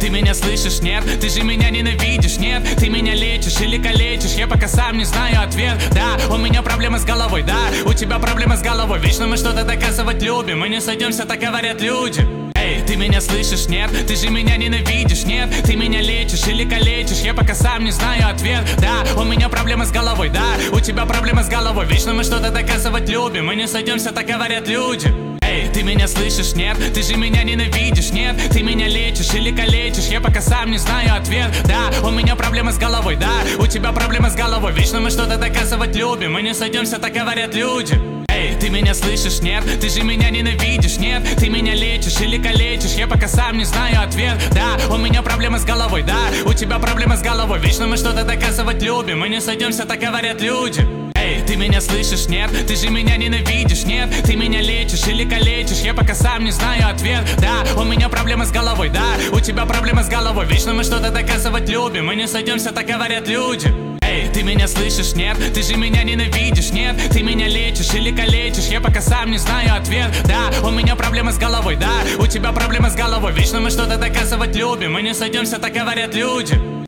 ты меня слышишь, нет? Ты же меня ненавидишь, нет? Ты меня лечишь или калечишь, я пока сам не знаю ответ. Да, у меня проблемы с головой, да, у тебя проблемы с головой. Вечно мы что-то доказывать любим, мы не сойдемся, так говорят люди. Эй, ты меня слышишь, нет? Ты же меня ненавидишь, нет? Ты меня лечишь или калечишь, я пока сам не знаю ответ. Да, у меня проблемы с головой, да, у тебя проблемы с головой. Вечно мы что-то доказывать любим, мы не сойдемся, так говорят люди. Эй, ты меня слышишь, нет? Ты же меня ненавидишь, нет? Ты меня лечишь или калечишь, я пока сам не знаю ответ. Да, у меня проблемы с головой, да, у тебя проблемы с головой. Вечно мы что-то доказывать любим, мы не сойдемся, так говорят люди. Эй, ты меня слышишь, нет? Ты же меня ненавидишь, нет? Ты меня лечишь или калечишь, я пока сам не знаю ответ. Да, у меня проблемы с головой, да, у тебя проблемы с головой. Вечно мы что-то доказывать любим, мы не сойдемся, так говорят люди. Эй, ты меня слышишь, нет? Ты же меня ненавидишь, нет? Ты меня лечишь или калечишь, я пока сам не знаю ответ. Да, у меня проблемы с головой, да, у тебя проблемы с головой. Вечно мы что-то доказывать любим, мы не сойдемся, так говорят люди. Эй, ты меня слышишь, нет? Ты же меня ненавидишь, нет? Ты меня лечишь или калечишь, я пока сам не знаю ответ. Да, у меня проблемы с головой, да, у тебя проблемы с головой. Вечно мы что-то доказывать любим, мы не сойдемся, так говорят люди.